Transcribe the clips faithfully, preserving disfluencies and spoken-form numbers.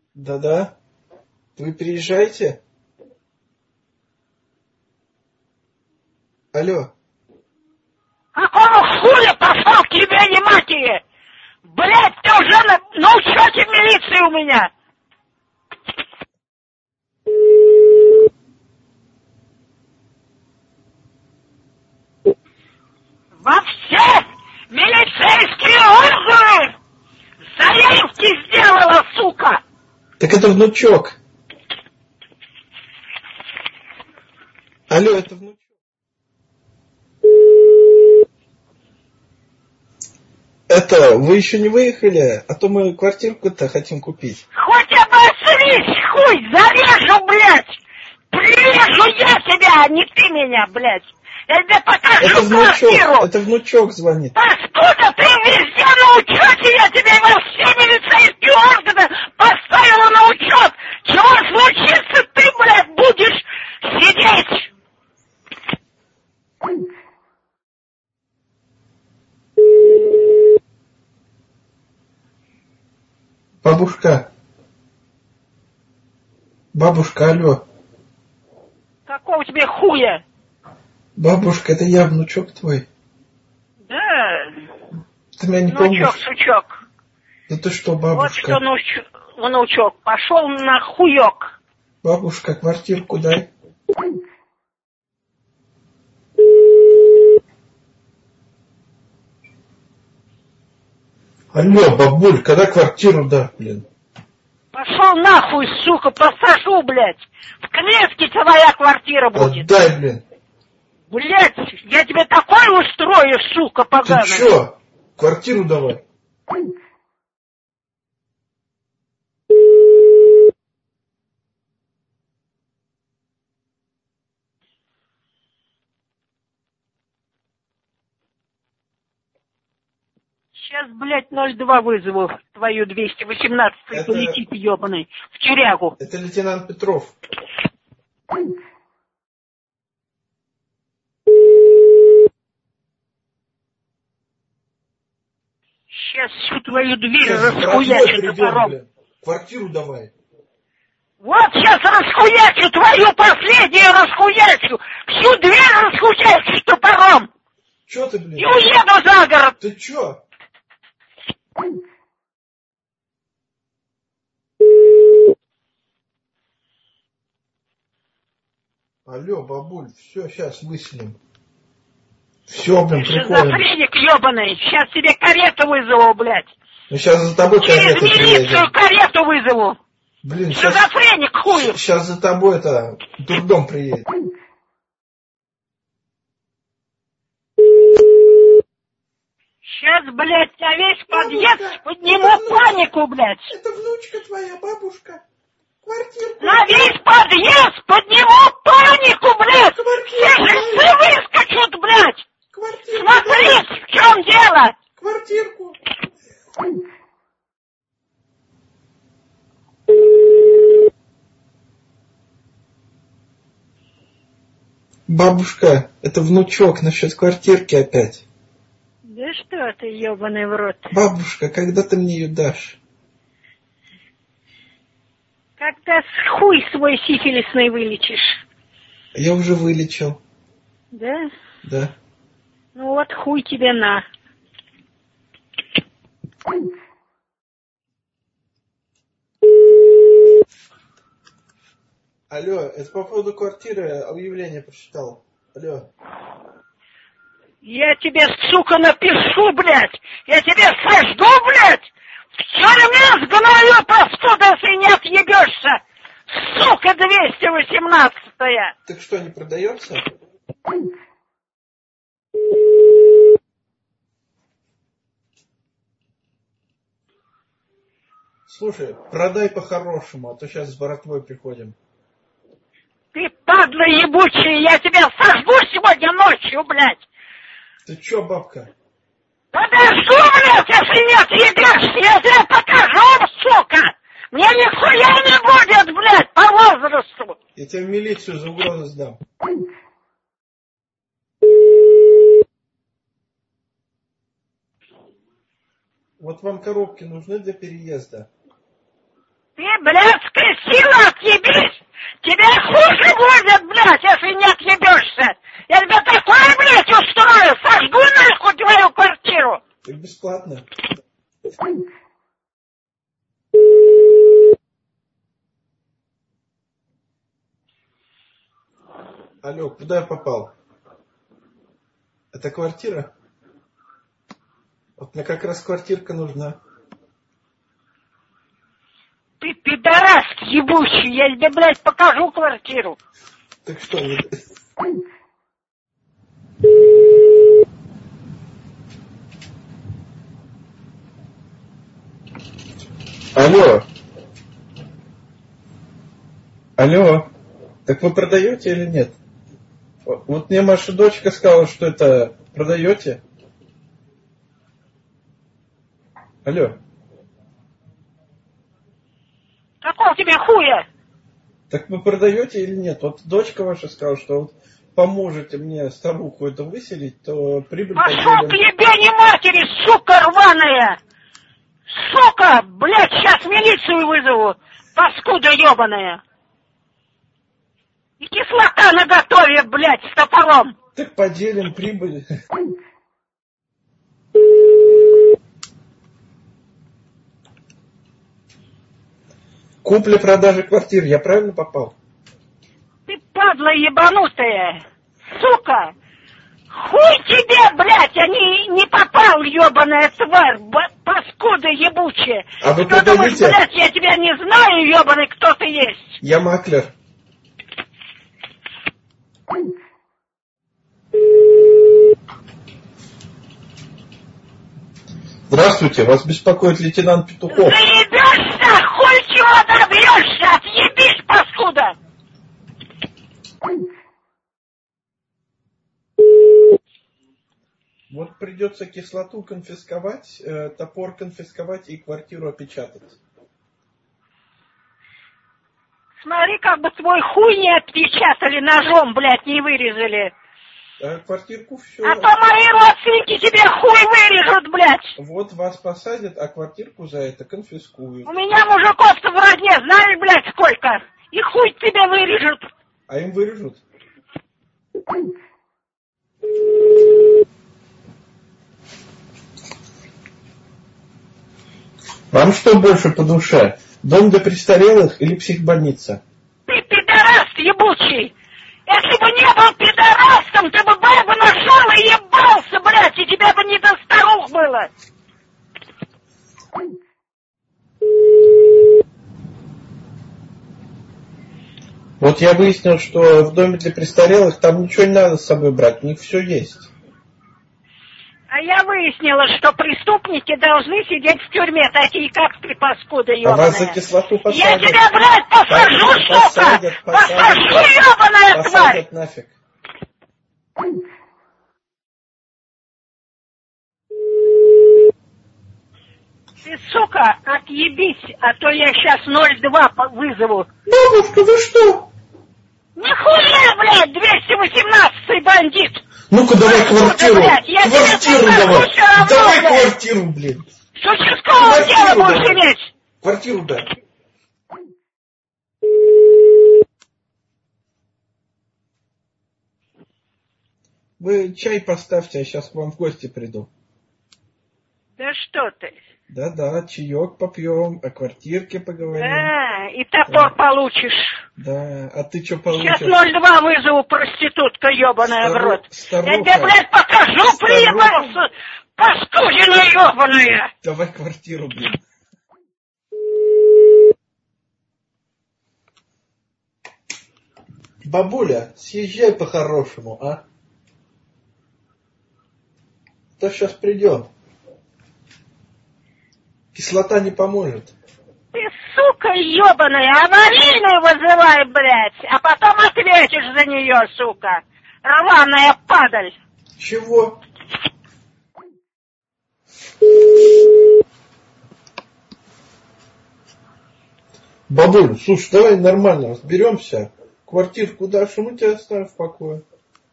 Да-да. Вы приезжаете? Алло. Какого хуя пошел к тебе, не матери? Блять, ты уже на, на учете в милиции у меня. Во все милицейские органы заявки сделала, сука! Так это внучок. Алло, это внучок. Это, вы еще не выехали? А то мы квартирку-то хотим купить. Хоть обосрись, хуй, зарежу, блядь! Прирежу я тебя, а не ты меня, блядь! Я тебе покажу Это внучок, квартиру! это внучок звонит. Откуда ты везде на учете? Я тебя во все милицейские органы поставила на учет! Чего случится, ты, блядь, будешь сидеть? Бабушка. Бабушка, алло. Какого тебе хуя? Бабушка, это я, внучок твой. Да, Ты меня не внучок, помнишь? сучок. Да ты что, Вот бабушка? что, внуч- внучок, пошел на хуёк. Бабушка, квартирку дай. Алло, бабуль, когда квартиру да, блин? Пошел нахуй, сука, посажу, блядь. В клетке твоя квартира будет. Отдай, блин. Блядь, я тебе такое устрою, сука, поганая. Ты чё? Квартиру давай. Сейчас, блядь, ноль два вызову твою двести восемнадцатую, Это... полетит ебаный в тюрягу. Это лейтенант Петров. Сейчас всю твою дверь Сейчас расхуячу придет, топором. блин. Квартиру давай. Вот сейчас расхуячу твою последнюю расхуячу. Всю дверь расхуячу топором. Чё ты, блин? И уеду за город. Ты чё? Алло, бабуль, все, сейчас выселим. Все, блин, прикольно. Шизофреник ебаный. Сейчас тебе карету вызову, блядь. Ну сейчас за тобой Через карета милицию приедет. карету вызову. Блин, сейчас, Шизофреник хуй. сейчас за тобой это дурдом приедет. Сейчас, блядь, на весь подъезд Бабушка, подниму это внучка. панику, блядь. Это внучка твоя, бабушка. Квартирку. На весь подъезд подниму панику, блядь. Квартирку. Все жильцы выскочут, блядь. Квартирку. Смотри, в чем дело. Квартирку. Бабушка, это внучок насчет квартирки опять. Да что ты, ебаный в рот. Бабушка, когда ты мне ее дашь? Как-то хуй свой сифилисный вылечишь. Я уже вылечил. Да? Да. Ну вот хуй тебе на. Алло, это по поводу квартиры объявление прочитал. Алло. Я тебе, сука, напишу, блядь. Я тебе сожгу, блядь. В тюрьме сгною простуда, если не отъебешься. Сука, двести восемнадцатая. Так что, не продается? Слушай, продай по-хорошему, а то сейчас с братвой приходим. Ты, падла ебучая, я тебя сожгу сегодня ночью, блядь. Ты чё, бабка? Подожду, блядь, если не отъебешься, я тебе покажу, сука. Мне нихуя не будет, блядь, по возрасту. Я тебя в милицию за угрозу сдам. Вот вам коробки нужны для переезда? Ты, блядская сила, отъебись! Тебе хуже будет, блядь, если не отъебешься! Я тебе такое, блядь, устрою! Сожгу нахуй твою квартиру! Так бесплатно. Алло, куда я попал? Это квартира? Вот мне как раз квартирка нужна. Ты пидорас ебучий, я тебе, блядь, покажу квартиру. Так что, не... Алло. Алло. Так вы продаете или нет? Вот мне Маша дочка сказала, что это продаете. Алло. Какого тебе хуя? Так вы продаете или нет? Вот дочка ваша сказала, что вот поможете мне старуху это выселить, то прибыль Пошел поделим. к ебени матери, сука рваная! Сука! Блядь, сейчас милицию вызову! Паскуда ебаная! И кислота наготове, блядь, с топором! Так поделим прибыль. Купля-продажа квартир, я правильно попал? Ты падла ебанутая! Сука! Хуй тебе, блядь, а не, не попал, ебаная тварь, б- паскуда ебучая! А вы Ты думаешь, продаете? блядь, я тебя не знаю, ебаный, кто ты есть? Я маклер. Здравствуйте, вас беспокоит лейтенант Петухов. Заебешься, хуй чего добьешься, отъебись, паскуда! Вот придется кислоту конфисковать, э, топор конфисковать и квартиру опечатать. Смотри, как бы твой хуй не отпечатали ножом, блядь, не вырезали. А квартирку все. А то мои родственники тебе хуй вырежут, блядь. Вот вас посадят, а квартирку за это конфискуют. У меня мужиков-то в родне, знаешь, блядь, сколько? И хуй тебе вырежут. А им вырежут? Вам что больше по душе? Дом для престарелых или психбольница? Ты пидорас ебучий. Если бы не был пидорасом, ты бы бабу нашел и ебался, блядь, и тебя бы не до старух было. Вот я выяснил, что в доме для престарелых там ничего не надо с собой брать, у них все есть. А я выяснила, что преступники должны сидеть в тюрьме, такие как ты, паскуда ебаная. А вас за кислоту посадят. Я тебя, блядь, посажу, сука! Посадят, Посажу, посадят, ебаная тварь! посадят нафиг. Ты, сука, отъебись, а то я сейчас ноль два вызову. Бабушка, вы что? Нихуя, блядь, двести восемнадцатый бандит! Ну-ка давай квартиру. Блядь, я Квартиру тебе давай. всё равно, Давай блядь. квартиру, блин. С участковым Квартиру дело будешь давай. иметь! Квартиру дай. Вы чай поставьте, я сейчас к вам в гости приду. Да что ты? Да-да, чаек попьем, о квартирке поговорим. А, и топор Да. получишь. Да, а ты что Сейчас получишь? ноль два вызову, проститутка ебаная в Стару- рот. старуха. Я тебе, блядь, покажу, Старуха. приебался, паскудина ебаная. Давай квартиру, блин. Бабуля, съезжай по-хорошему, а? То сейчас придем. Кислота не поможет. Ты, сука ебаная, аварийную вызывай, блядь, а потом ответишь за нее, сука. Рваная падаль. Чего? Бабуль, слушай, давай нормально разберемся. Квартирку дашь, мы тебя оставим в покое.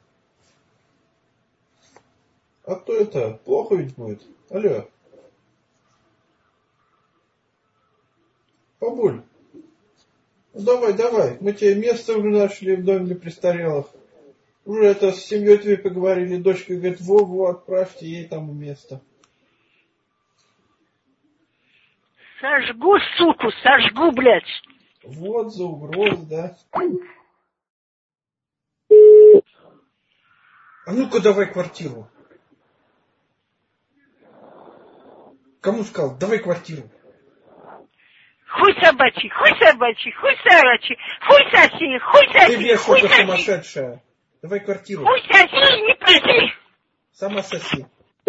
А то это, плохо ведь будет. Алло. Бабуль, Ну, давай, давай. Мы тебе место уже нашли в доме для престарелых. Уже это с семьей твоей поговорили. Дочка говорит, во-во, отправьте ей там место. Сожгу, суку, сожгу, блядь. Вот за угрозу, да. А ну-ка давай квартиру. Кому сказал? Давай квартиру. Хуй собачий, хуй собачий, хуй собачий, хуй соси, хуй соси, Ты хуй вешалка соси. сумасшедшая. Давай квартиру. Хуй соси, не проси. Сама соси.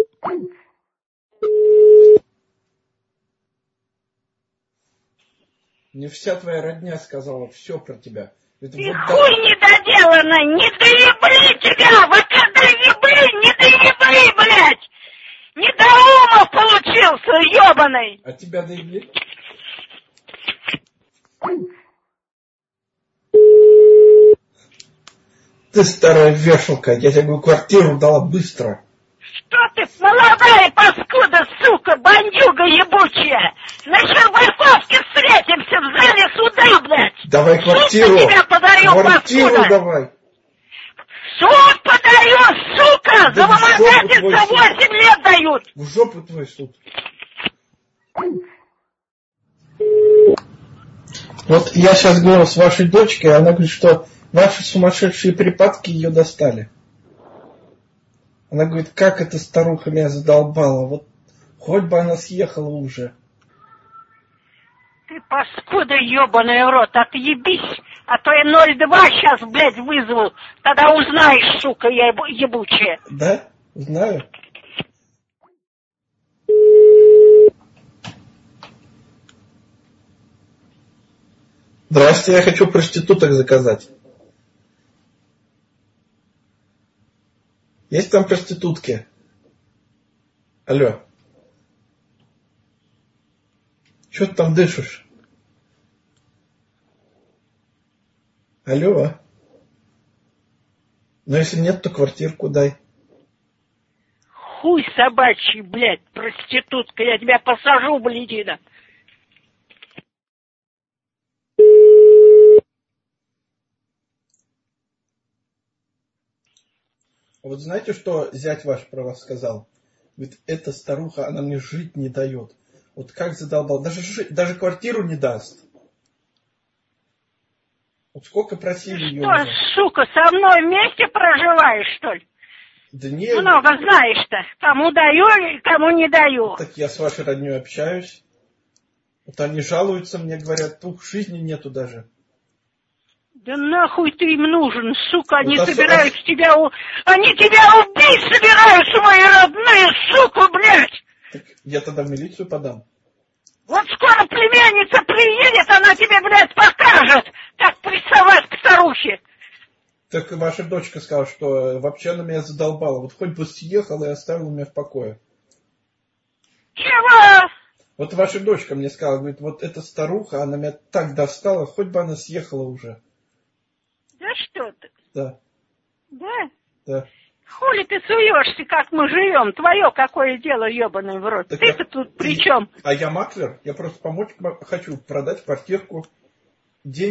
Мне вся твоя родня сказала все про тебя. Это Ты вот хуй да... недоделанный, не доебли тебя, вот когда ебли, не доебли, блядь. Недоумов получился, ебаный. А тебя доебли? Ты старая вешалка, я тебе говорю, квартиру дала быстро. Что ты, молодая паскуда, сука, бандюга ебучая! На Щербаковке встретимся в зале суда, блядь! Давай квартиру! Суд тебе подарю, Квартиру паскуда! давай! Суд подарю, сука! Да За вымогательство восемь лет дают! В жопу твой суд! Вот я сейчас говорю с вашей дочкой, она говорит, что ваши сумасшедшие припадки ее достали. Она говорит, как эта старуха меня задолбала, вот хоть бы она съехала уже. Ты паскуда ебаный в рот, отъебись, а то я ноль два сейчас, блядь, вызову, тогда узнаешь, сука, я ебучая. Да? Знаю. Здрасте, я хочу проституток заказать. Есть там проститутки? Алло. Чё ты там дышишь? Алло. Ну если нет, то квартирку дай. Хуй собачий, блядь, проститутка, я тебя посажу, блядина. Вот знаете, что зять ваш про вас сказал? Говорит, эта старуха, она мне жить не дает. Вот как задолбал. Даже, жить, даже квартиру не даст. Вот сколько просили ее Что, уже. сука, со мной вместе проживаешь, что ли? Да не. Много знаешь-то. Кому даю и кому не даю. Так я с вашей родней общаюсь. Вот они жалуются, мне говорят, тух, жизни нету даже. Да нахуй ты им нужен, сука, они вот собираются ос... тебя... У... Они тебя убить собираются, мои родные, сука, блядь! Так я тогда в милицию подам. Вот скоро племянница приедет, она тебе, блядь, покажет, как приставать к старухе. Так ваша дочка сказала, что вообще она меня задолбала. Вот хоть бы съехала и оставила меня в покое. Чего? Вот ваша дочка мне сказала, говорит, вот эта старуха, она меня так достала, хоть бы она съехала уже. Да что ты? Да. Да? Да. Хули ты суешься, как мы живем? Твое какое дело, ебаный в рот? Так Ты-то я... тут при чем? А я маклер, я просто помочь хочу продать квартирку. День